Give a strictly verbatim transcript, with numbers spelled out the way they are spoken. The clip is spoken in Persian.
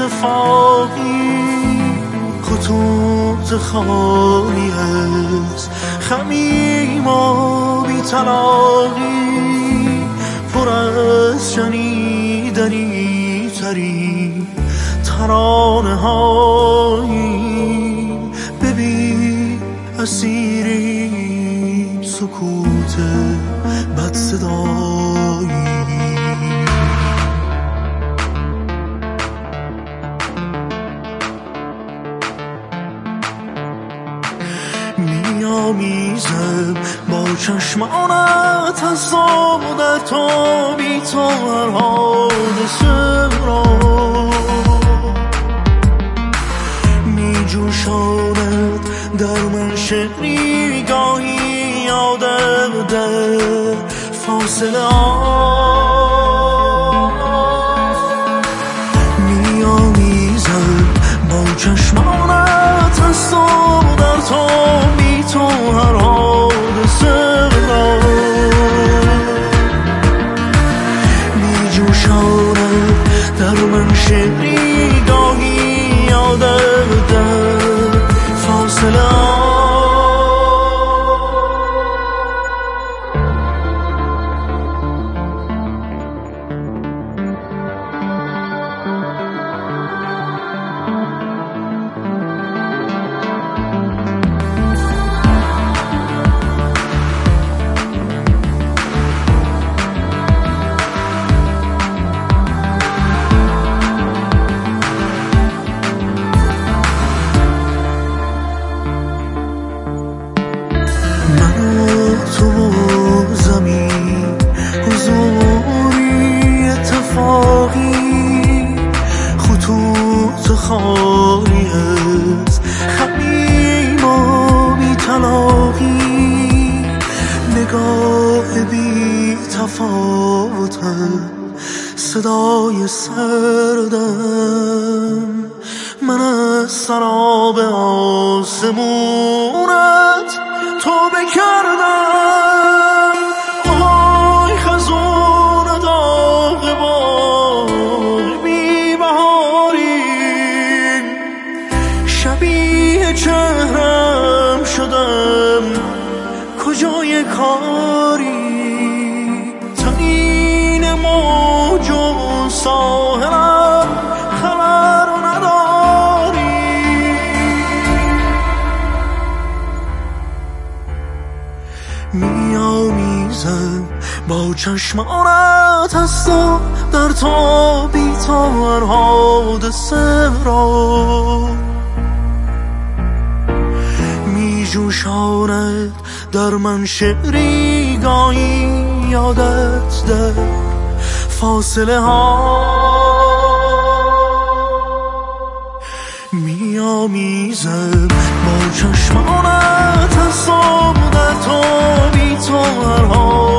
اتفاقی خطوط خالی از خمیم و بی تلاقی پر از شنیدنی تری ترانه هایی ببین اسیری سکوت بد صدایی میامیزم با چشمانت از در تو بی تو هر حادثه را میجوشاند در من شعری گاهی یادم در فاصله ها میامیزم با چشمانت از در تو بی تو هر حادثه را میجوشاند در من شعری گاهی یادم در فاصله تو زمین حضوری اتفاقی خطوط خالی از خمیم و بی تلاقی نگاه بی تفاوتم صدای سردم من از سراب آسمونت تو بکردم آهای خزون داغ باغ بی بهارین شبیه چهرم شدم کجای کاری تنین موج و ساحلم خبر نداری میامیزم با چشمانت از تو در تو بی تو هر حادثه را میجوشاند در من شعری گاهی یادت در فاصله ها میامیزم با چشمانت از در تو بی تو هر حال